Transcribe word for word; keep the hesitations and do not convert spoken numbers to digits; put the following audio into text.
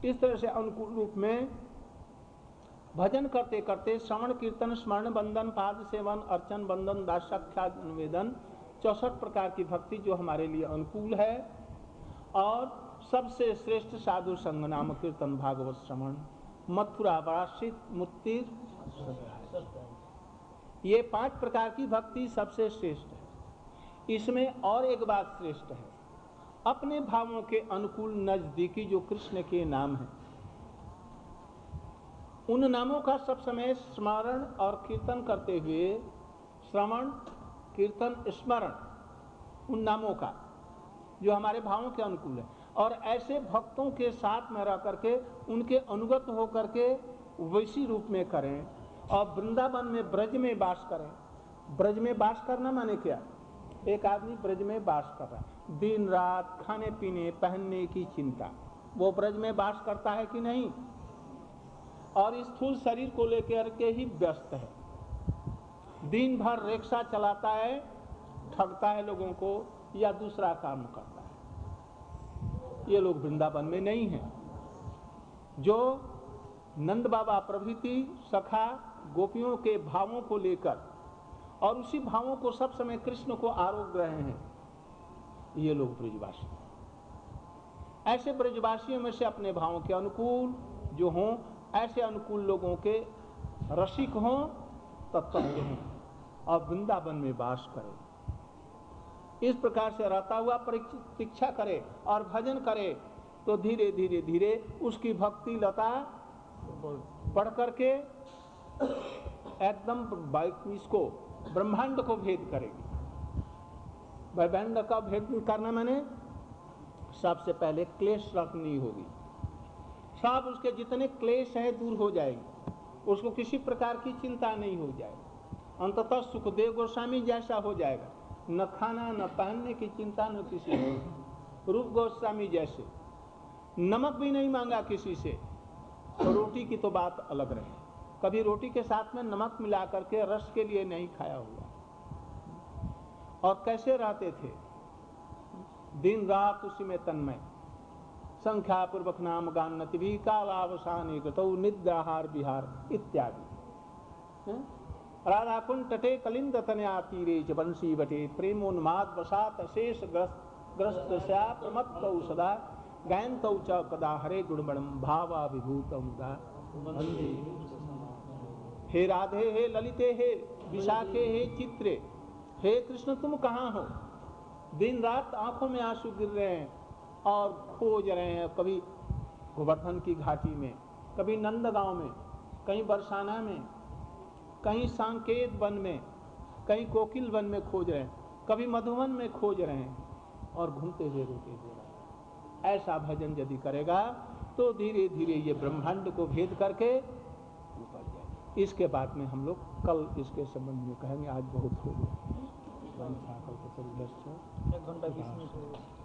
इस तरह से अनुकूल रूप में भजन करते करते श्रवण कीर्तन स्मरण बंदन पाद सेवन अर्चन बंदन दासाख्यात निवेदन चौसठ प्रकार की भक्ति जो हमारे लिए अनुकूल है, और सबसे श्रेष्ठ साधु संग नाम कीर्तन भागवत श्रवण मथुरा वासित मुक्ति, ये पांच प्रकार की भक्ति सबसे श्रेष्ठ है। इसमें और एक बात श्रेष्ठ है, अपने भावों के अनुकूल नजदीकी जो कृष्ण के नाम हैं, उन नामों का सब समय स्मरण और कीर्तन करते हुए, श्रवण कीर्तन स्मरण उन नामों का जो हमारे भावों के अनुकूल है, और ऐसे भक्तों के साथ में रह करके उनके अनुगत होकर के वैसी रूप में करें, और वृंदावन में ब्रज में वास करें। ब्रज में वास करना माने क्या? एक आदमी ब्रज में वास कर रहा है, दिन रात खाने पीने पहनने की चिंता, वो ब्रज में वास करता है कि नहीं? और इस स्थूल शरीर को लेकर के ही व्यस्त है, दिन भर रिक्शा चलाता है, ठगता है लोगों को या दूसरा काम करता है। ये लोग वृंदावन में नहीं हैं। जो नंद बाबा प्रभृति सखा गोपियों के भावों को लेकर और उसी भावों को सब समय कृष्ण को आरोप रहे हैं, ये लोग ब्रजवासी। ऐसे ब्रजवासियों में से अपने भावों के अनुकूल जो हों, ऐसे अनुकूल लोगों के रसिक हों, तत्वज्ञ हों और वृंदावन में वास करें। इस प्रकार से रहता हुआ प्रतीक्षा करे और भजन करे, तो धीरे धीरे धीरे उसकी भक्ति लता बढ़ करके एकदम इसको ब्रह्मांड को भेद करेगी। ब्रह्मांड का भेद करना माने सबसे पहले क्लेश रखनी होगी, सब उसके जितने क्लेश है दूर हो जाएगी, उसको किसी प्रकार की चिंता नहीं हो जाएगी। अंततः सुखदेव गोस्वामी जैसा हो जाएगा, न खाना न पहनने की चिंता न किसी को। रूप गोस्वामी जैसे नमक भी नहीं मांगा किसी से, तो रोटी की तो बात अलग रही, कभी रोटी के साथ में नमक मिला करके रस के लिए नहीं खाया हुआ। और कैसे रहते थे, दिन रात उसी में तन्मय, संख्या पूर्वक नाम गानति भी कालावसाने गतौ निद्राहार विहार इत्यादि। राधा कुंड तटे कलिंद तनया तीरे च बंसी बटे प्रेमोन्माद वसात शेष ग्रस्त स्या प्रमत्तौ सदा गायन्तौ च कदा हरे गुणमणं भावा विभूतम दा। हे राधे, हे ललिते, हे विशाखे, हे चित्रे, हे कृष्ण तुम कहाँ हो? दिन रात आंखों में आंसू गिर रहे हैं और खोज रहे हैं, कभी गोवर्धन की घाटी में, कभी नंदगांव में, कहीं बरसाना में, कहीं सांकेत वन में, कहीं कोकिल वन में खोज रहे हैं, कभी मधुवन में खोज रहे हैं और घूमते हुए रोते हुए रहे। ऐसा भजन यदि करेगा तो धीरे धीरे ये ब्रह्मांड को भेद करके ऊपर जाए। इसके बाद में हम लोग कल इसके संबंध में कहेंगे। आज बहुत हो गया, एक घंटा बीस मिनट।